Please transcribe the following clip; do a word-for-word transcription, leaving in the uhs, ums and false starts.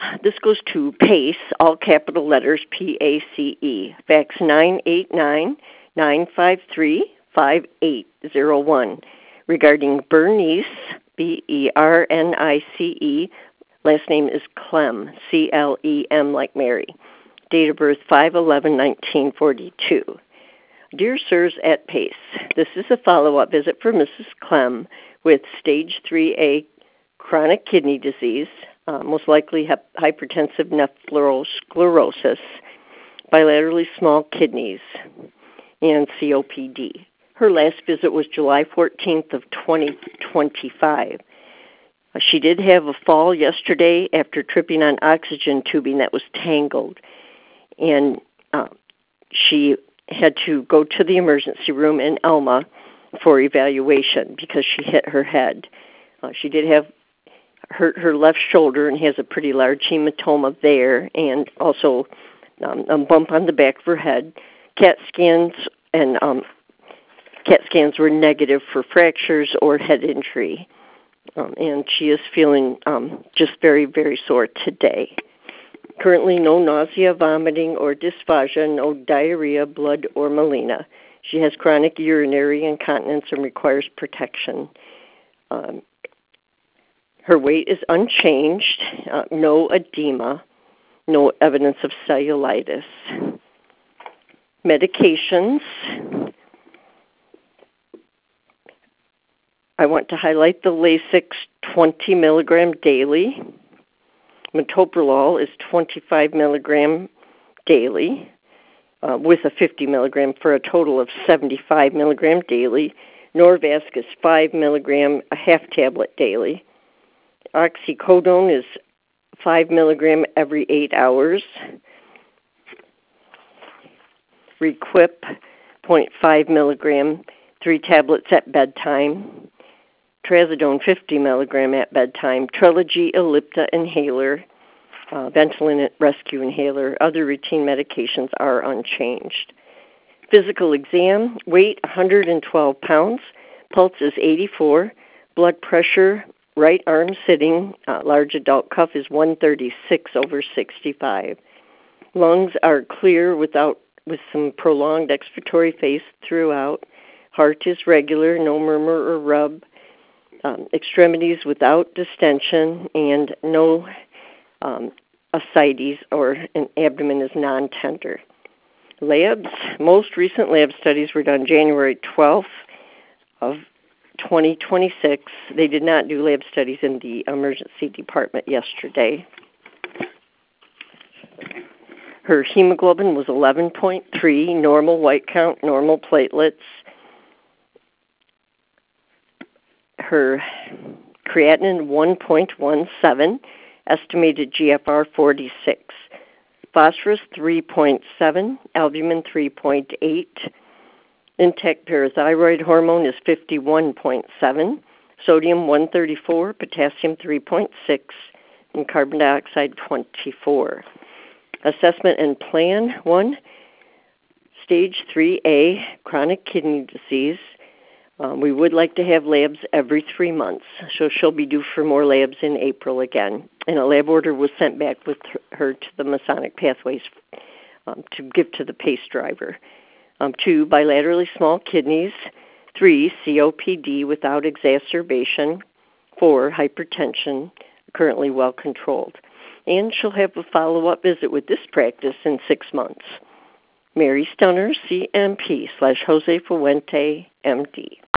This goes to PACE, all capital letters, P A C E, fax nine eight nine, nine five three, five eight zero one, regarding Bernice, B E R N I C E, last name is Clem, C L E M like Mary, date of birth five eleven nineteen forty-two. Dear Sirs at PACE, this is a follow-up visit for Missus Clem with stage three A chronic kidney disease, uh, most likely hep- hypertensive nephrosclerosis, bilaterally small kidneys, and C O P D. Her last visit was July fourteenth of twenty twenty-five. Uh, she did have a fall yesterday after tripping on oxygen tubing that was tangled, and uh, she had to go to the emergency room in Elma for evaluation because she hit her head. Uh, she did have hurt her left shoulder and has a pretty large hematoma there, and also um, a bump on the back of her head. CAT scans and um, CAT scans were negative for fractures or head injury, um, and she is feeling um, just very, very sore today. Currently, no nausea, vomiting, or dysphagia, no diarrhea, blood, or melena. She has chronic urinary incontinence and requires protection. Um, her weight is unchanged, uh, no edema, no evidence of cellulitis. Medications. I want to highlight the Lasix twenty milligram daily. Metoprolol is twenty-five milligram daily uh, with a fifty milligram for a total of seventy-five milligram daily. Norvasc is five milligram, a half tablet daily. Oxycodone is five milligram every eight hours. Requip, zero point five milligram, three tablets at bedtime. Trazodone, fifty milligram at bedtime. Trelegy Ellipta inhaler, uh, Ventolin rescue inhaler. Other routine medications are unchanged. Physical exam, weight one hundred twelve pounds, pulse is eighty-four, blood pressure, right arm sitting, uh, large adult cuff is one thirty-six over sixty-five. Lungs are clear without with some prolonged expiratory phase throughout. Heart is regular, no murmur or rub. Um, extremities without distension, and no um, ascites, or an abdomen is non-tender. Labs, most recent lab studies were done January twelfth of twenty twenty-six. They did not do lab studies in the emergency department yesterday. Her hemoglobin was eleven point three, normal white count, normal platelets. Her creatinine one point one seven, estimated G F R forty-six. Phosphorus three point seven, albumin three point eight. Intact parathyroid hormone is fifty-one point seven, sodium one thirty-four, potassium three point six, and carbon dioxide twenty-four. Assessment and plan, one, stage three A, chronic kidney disease. Um, we would like to have labs every three months, so she'll be due for more labs in April again. And a lab order was sent back with her to the Masonic Pathways um, to give to the PACE driver. Um, two, bilaterally small kidneys. Three, C O P D without exacerbation. Four, hypertension, currently well controlled. And she'll have a follow-up visit with this practice in six months. Mary Stunner, C M P slash Jose Fuente, M D.